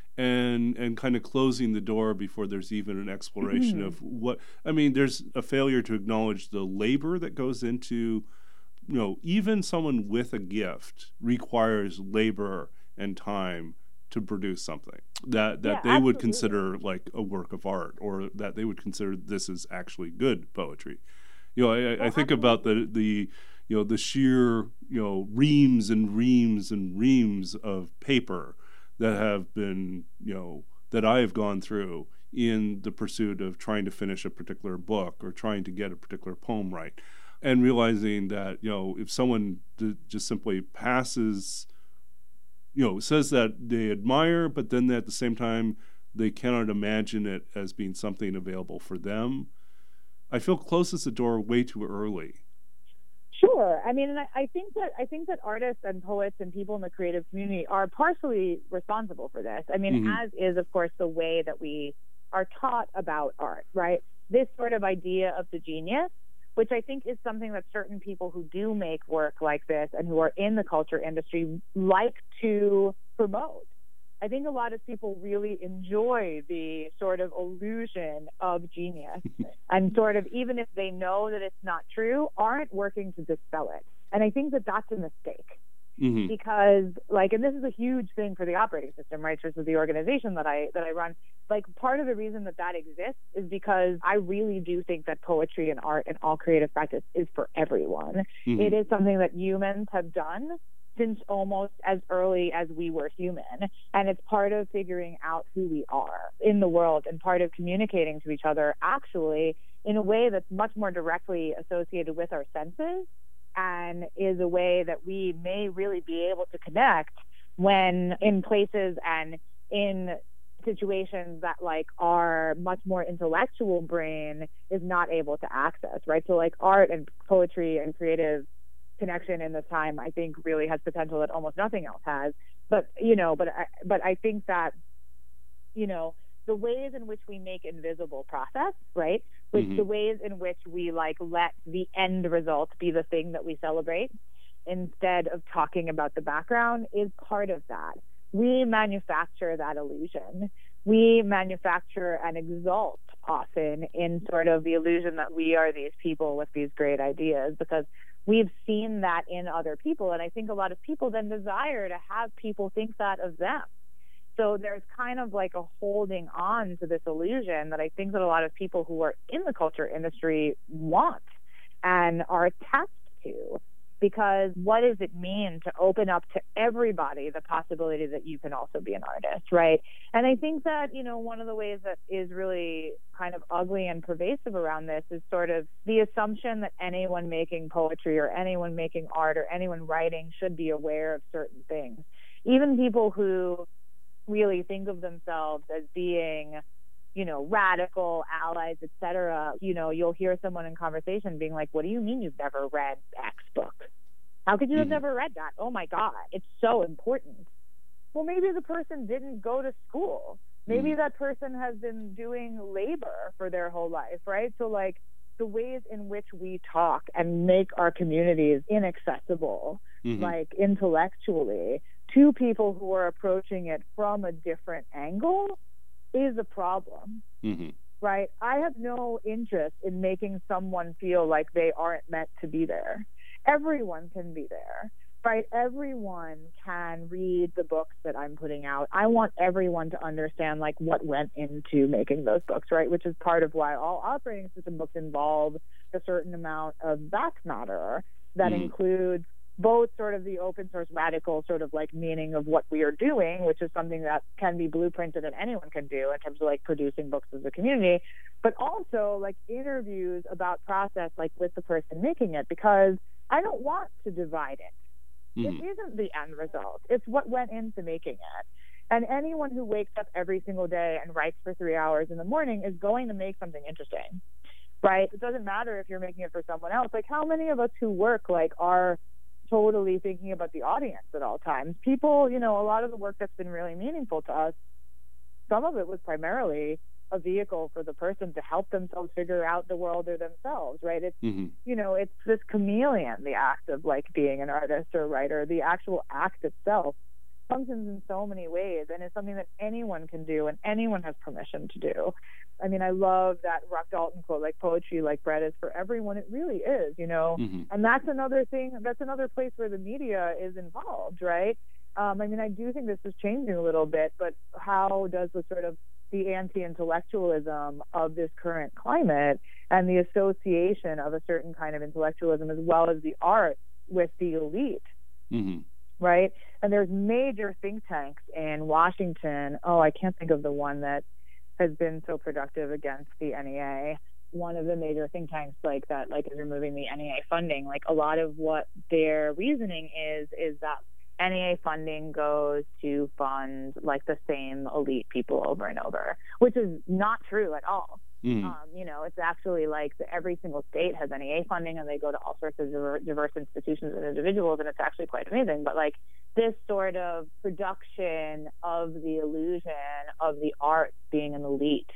And and kind of closing the door before there's even an exploration mm-hmm. of what, I mean, there's a failure to acknowledge the labor that goes into, you know, even someone with a gift requires labor and time to produce something that, that yeah, they absolutely. would consider like a work of art, or that they would consider this is actually good poetry. You know, I, well, I think absolutely. about the, the, you know, the sheer, you know, reams and reams and reams of paper that have been, you know, that I have gone through in the pursuit of trying to finish a particular book or trying to get a particular poem right. And realizing that, you know, if someone d- just simply passes, you know, says that they admire, but then at the same time, they cannot imagine it as being something available for them, I feel closes the door way too early. Sure. I mean, and I, I think that I think that artists and poets and people in the creative community are partially responsible for this. I mean, mm-hmm. as is, of course, the way that we are taught about art, right? This sort of idea of the genius, which I think is something that certain people who do make work like this and who are in the culture industry like to promote. I think a lot of people really enjoy the sort of illusion of genius and sort of, even if they know that it's not true, aren't working to dispel it. And I think that that's a mistake mm-hmm. because like, and this is a huge thing for the operating system, right? Which is the organization that I, that I run. Like part of the reason that that exists is because I really do think that poetry and art and all creative practice is for everyone. Mm-hmm. It is something that humans have done since almost as early as we were human. And it's part of figuring out who we are in the world and part of communicating to each other actually in a way that's much more directly associated with our senses and is a way that we may really be able to connect when in places and in situations that like our much more intellectual brain is not able to access, right? So like art and poetry and creative connection in this time, I think really has potential that almost nothing else has. But, you know, but I, but I think that, you know, the ways in which we make invisible process, right? Which Mhm. the ways in which we like let the end result be the thing that we celebrate instead of talking about the background is part of that. We manufacture that illusion. We manufacture and exalt often in sort of the illusion that we are these people with these great ideas because we've seen that in other people. And I think a lot of people then desire to have people think that of them. So there's kind of like a holding on to this illusion that I think that a lot of people who are in the culture industry want and are attached to. Because what does it mean to open up to everybody the possibility that you can also be an artist, right? And I think that, you know, one of the ways that is really kind of ugly and pervasive around this is sort of the assumption that anyone making poetry or anyone making art or anyone writing should be aware of certain things. Even people who really think of themselves as being, you know, radical allies, et cetera, you know, you'll hear someone in conversation being like, what do you mean you've never read X book? How could you have Mhm. never read that? Oh my God, it's so important. Well, maybe the person didn't go to school. Maybe Mhm. that person has been doing labor for their whole life, right? So like the ways in which we talk and make our communities inaccessible, Mhm. like intellectually, to people who are approaching it from a different angle is a problem, Mhm. right? I have no interest in making someone feel like they aren't meant to be there. Everyone can be there, right? Everyone can read the books that I'm putting out. I want everyone to understand like what went into making those books, right? Which is part of why all operating system books involve a certain amount of back matter that Mhm. includes both sort of the open source radical sort of like meaning of what we are doing, which is something that can be blueprinted and anyone can do in terms of like producing books as a community, but also like interviews about process like with the person making it, because I don't want to divide it. Mhm. It isn't the end result. It's what went into making it. And anyone who wakes up every single day and writes for three hours in the morning is going to make something interesting, right? It doesn't matter if you're making it for someone else. Like how many of us who work like are totally thinking about the audience at all times? People, you know, a lot of the work that's been really meaningful to us, some of it was primarily a vehicle for the person to help themselves figure out the world or themselves, right? It's, Mhm. you know, it's this chameleon, the act of like being an artist or writer, the actual act itself functions in so many ways and is something that anyone can do and anyone has permission to do. I mean, I love that Rock Dalton quote, like poetry like bread is for everyone. It really is, you know, Mhm. and that's another thing, that's another place where the media is involved, right? Um, I mean, I do think this is changing a little bit, but how does the sort of the anti-intellectualism of this current climate and the association of a certain kind of intellectualism as well as the arts with the elite, Mhm. right? And there's major think tanks in Washington. Oh, I can't think of the one that has been so productive against the N E A. One of the major think tanks like that, like is removing the N E A funding. Like a lot of what their reasoning is, is that N E A funding goes to fund like the same elite people over and over, which is not true at all. Mhm. Um, you know, it's actually like the, every single state has N E A funding and they go to all sorts of diver- diverse institutions and individuals, and it's actually quite amazing. But like this sort of production of the illusion of the arts being an elite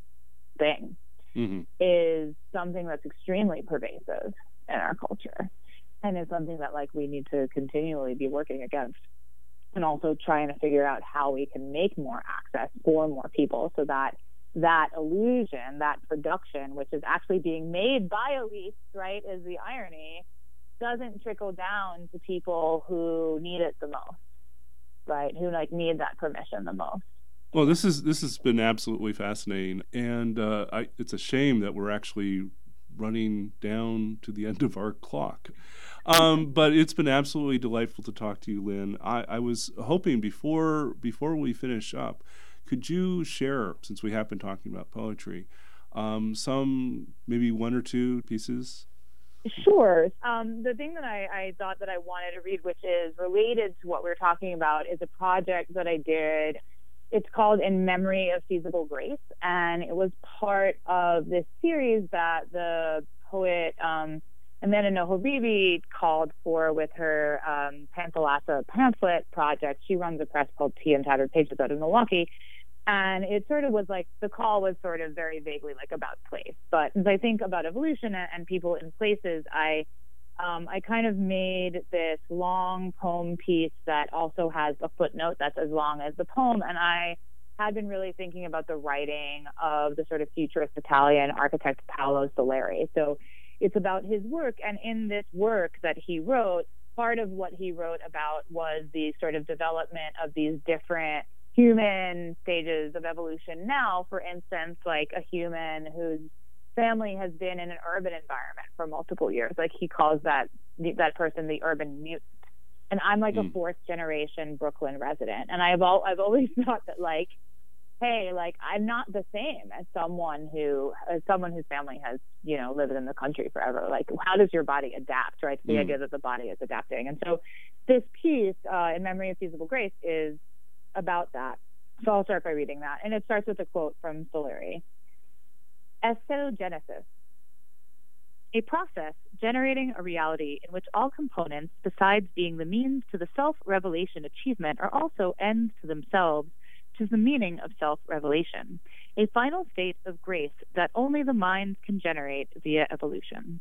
thing Mhm. is something that's extremely pervasive in our culture. And it's something that like we need to continually be working against, and also trying to figure out how we can make more access for more people so that that illusion, that production, which is actually being made by elites, right, is the irony, doesn't trickle down to people who need it the most, right, who like need that permission the most. Well, this is this has been absolutely fascinating, and uh, I, it's a shame that we're actually running down to the end of our clock. Um, but it's been absolutely delightful to talk to you, Lynn. I, I was hoping before before we finish up, could you share, since we have been talking about poetry, um, some maybe one or two pieces? Sure. Um, the thing that I, I thought that I wanted to read, which is related to what we're talking about, is a project that I did. It's called In Memory of Feasible Grace, and it was part of this series that the poet um, Amanda Noho-Beebe called for with her um, Panthalassa pamphlet project. She runs a press called Tea and Tattered Pages out of Milwaukee. And it sort of was like, the call was sort of very vaguely like about place. But as I think about evolution and, and people in places, I um, I kind of made this long poem piece that also has a footnote that's as long as the poem. And I had been really thinking about the writing of the sort of futurist Italian architect Paolo Soleri. So it's about his work. And in this work that he wrote, part of what he wrote about was the sort of development of these different human stages of evolution now. For instance, like a human whose family has been in an urban environment for multiple years. Like he calls that that person the urban mutant. And I'm like mm. a fourth generation Brooklyn resident. And I've all I've always thought that like, hey, like I'm not the same as someone who as someone whose family has, you know, lived in the country forever. Like, how does your body adapt, right? To the mm. idea that the body is adapting. And so this piece, uh, In Memory of Feasible Grace, is about that. So I'll start by reading that. And it starts with a quote from Soleri. Esteogenesis, a process generating a reality in which all components, besides being the means to the self-revelation achievement, are also ends to themselves, which is the meaning of self-revelation, a final state of grace that only the mind can generate via evolution.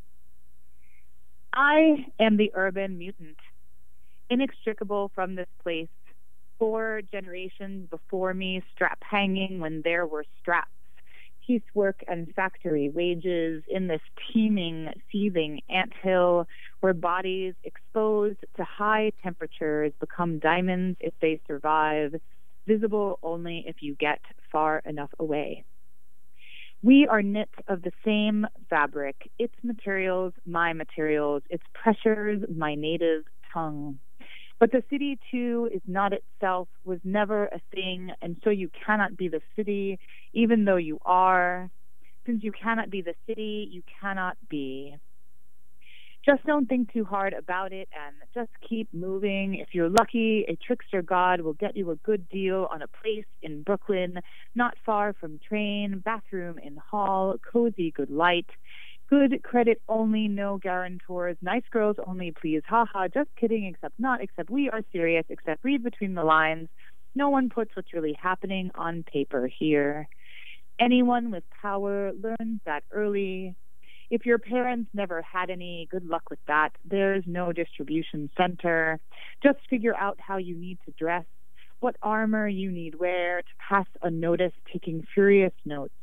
I am the urban mutant, inextricable from this place, four generations before me, strap hanging when there were straps, piecework and factory wages in this teeming, seething anthill where bodies exposed to high temperatures become diamonds if they survive, visible only if you get far enough away. We are knit of the same fabric, its materials, my materials, its pressures, my native tongue. But the city, too, is not itself, was never a thing, and so you cannot be the city, even though you are. Since you cannot be the city, you cannot be. Just don't think too hard about it and just keep moving. If you're lucky, a trickster god will get you a good deal on a place in Brooklyn, not far from train, bathroom in hall, cozy good light. Good credit only, no guarantors. Nice girls only, please. Ha ha, just kidding, except not, except we are serious, except read between the lines. No one puts what's really happening on paper here. Anyone with power learns that early. If your parents never had any, good luck with that. There's no distribution center. Just figure out how you need to dress, what armor you need wear to pass unnoticed, taking furious notes.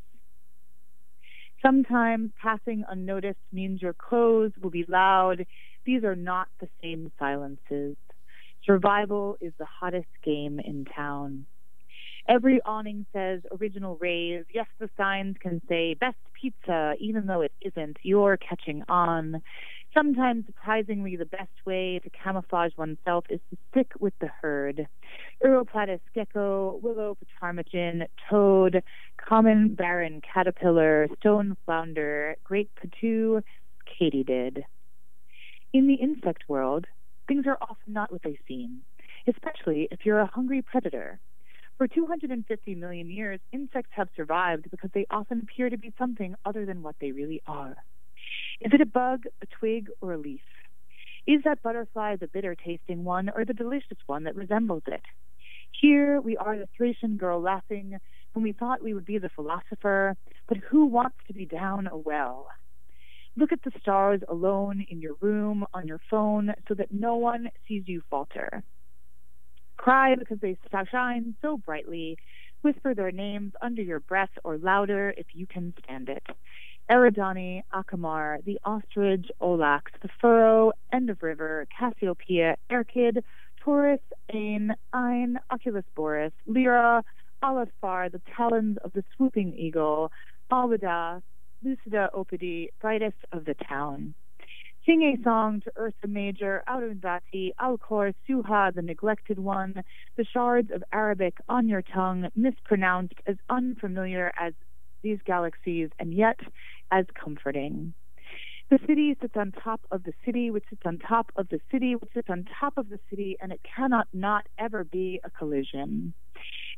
Sometimes passing unnoticed means your clothes will be loud. These are not the same silences. Survival is the hottest game in town. Every awning says original rave. Yes, the signs can say best pizza, even though it isn't. You're catching on. Sometimes, surprisingly, the best way to camouflage oneself is to stick with the herd. Uroplatus gecko, willow ptarmigan, toad, common barren caterpillar, stone flounder, great patoo, katydid. In the insect world, things are often not what they seem, especially if you're a hungry predator. For two hundred fifty million years, insects have survived because they often appear to be something other than what they really are. Is it a bug, a twig, or a leaf? Is that butterfly the bitter-tasting one or the delicious one that resembles it? Here we are, the Thracian girl laughing when we thought we would be the philosopher, but who wants to be down a well? Look at the stars alone in your room, on your phone, so that no one sees you falter. Cry because they shine so brightly. Whisper their names under your breath or louder if you can stand it. Eridani, Akamar, the ostrich, Olax, the furrow, end of river, Cassiopeia, Erkid, Taurus, Ain, Ein, Oculus Boris, Lyra, Alaspar, the talons of the swooping eagle, Albida, Lucida Opidi, brightest of the town. Sing a song to Ursa Major, Aurundhati, Alcor, Suha, the neglected one, the shards of Arabic on your tongue, mispronounced, as unfamiliar as these galaxies, and yet as comforting. The city sits on top of the city, which sits on top of the city, which sits on top of the city, and it cannot not ever be a collision.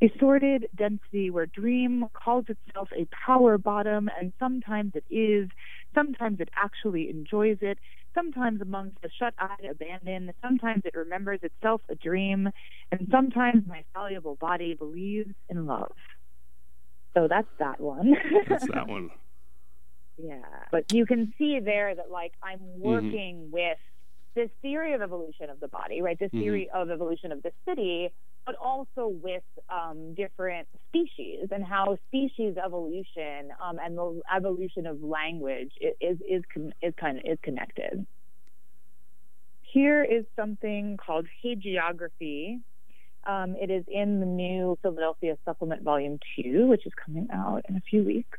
A sordid density where dream calls itself a power bottom, and sometimes it is, sometimes it actually enjoys it, sometimes amongst the shut-eyed abandon, sometimes it remembers itself a dream, and sometimes my fallible body believes in love. So that's that one. That's that one. Yeah. But you can see there that, like, I'm working mm-hmm. with this theory of evolution of the body, right? This theory mm-hmm. of evolution of the city, but also with um, different species and how species evolution um, and the evolution of language is is is kind of is connected. Here is something called Hagiography. Um, it is in the new Philadelphia Supplement Volume Two, which is coming out in a few weeks.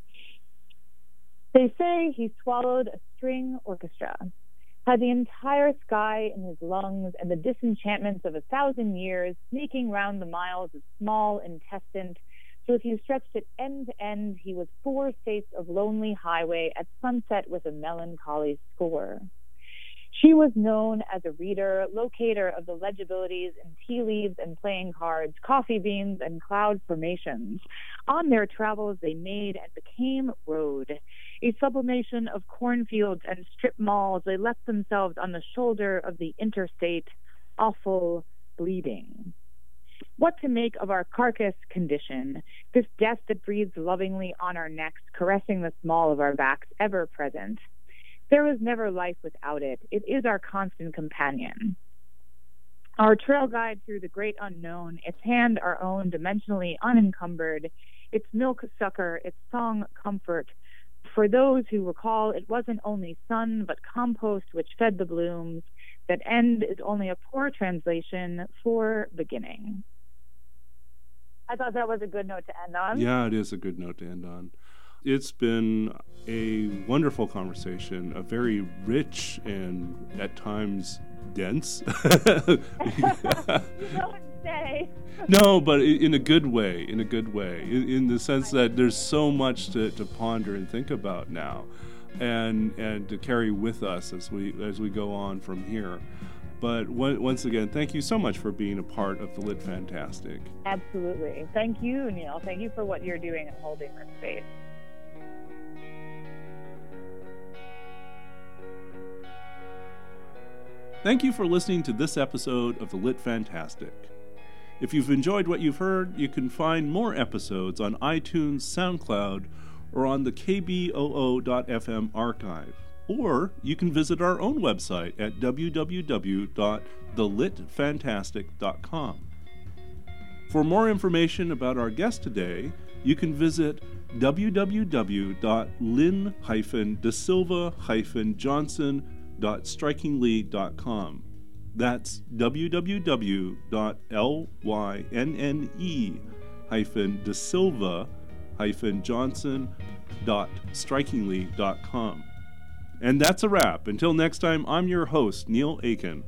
They say he swallowed a string orchestra, had the entire sky in his lungs and the disenchantments of a thousand years sneaking round the miles of small intestine, so if you stretched it end to end, he was four states of lonely highway at sunset with a melancholy score. She was known as a reader, locator of the legibilities in tea leaves and playing cards, coffee beans and cloud formations. On their travels, they made and became road. A sublimation of cornfields and strip malls, they left themselves on the shoulder of the interstate, awful bleeding. What to make of our carcass condition, this death that breathes lovingly on our necks, caressing the small of our backs, ever present. There was never life without it. It is our constant companion. Our trail guide through the great unknown, its hand our own, dimensionally unencumbered, its milk sucker, its song comfort. For those who recall, it wasn't only sun, but compost which fed the blooms. That end is only a poor translation for beginning. I thought that was a good note to end on. Yeah, it is a good note to end on. It's been a wonderful conversation, a very rich and at times dense. You don't say. No, but in a good way, in a good way, in, in the sense that there's so much to, to ponder and think about now, and and to carry with us as we as we go on from here. But one, once again, thank you so much for being a part of the Lit Fantastic. Absolutely. Thank you, Neil. Thank you for what you're doing and holding this space. Thank you for listening to this episode of the Lit Fantastic. If you've enjoyed what you've heard, you can find more episodes on iTunes, SoundCloud, or on the K B O O dot F M archive. Or you can visit our own website at w w w dot the lit fantastic dot com. For more information about our guest today, you can visit w w w dot lynn dash desilva dash johnson dot strikingly dot com. That's w w w dot lynne dash desilva dash johnson dot strikingly dot com. And that's a wrap. Until next time, I'm your host, Neil Aiken.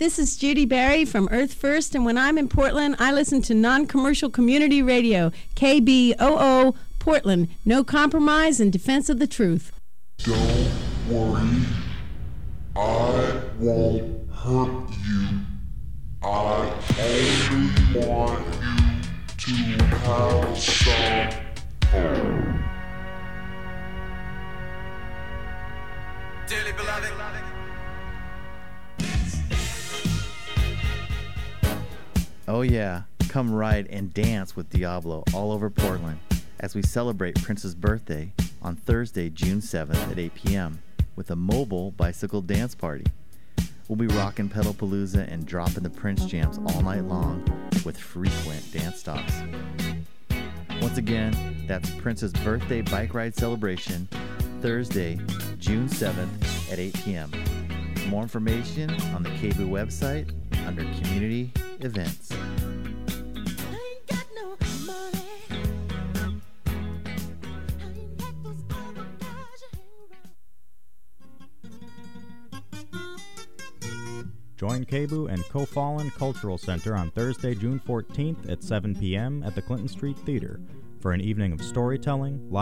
this is Judy Barry from Earth First, and when I'm in Portland, I listen to non-commercial community radio, K B O O Portland. No compromise in defense of the truth. Don't worry, I won't hurt you. I only want you to have some fun. Dearly beloved. Oh yeah, come ride and dance with Diablo all over Portland as we celebrate Prince's birthday on Thursday, June seventh at eight p.m. with a mobile bicycle dance party. We'll be rocking Pedalpalooza and dropping the Prince jams all night long with frequent dance stops. Once again, that's Prince's birthday bike ride celebration, Thursday, June seventh at eight p.m. More information on the K B O website under Community Events. Join K B O and Cofallen Cultural Center on Thursday, June fourteenth at seven p.m. at the Clinton Street Theater for an evening of storytelling, live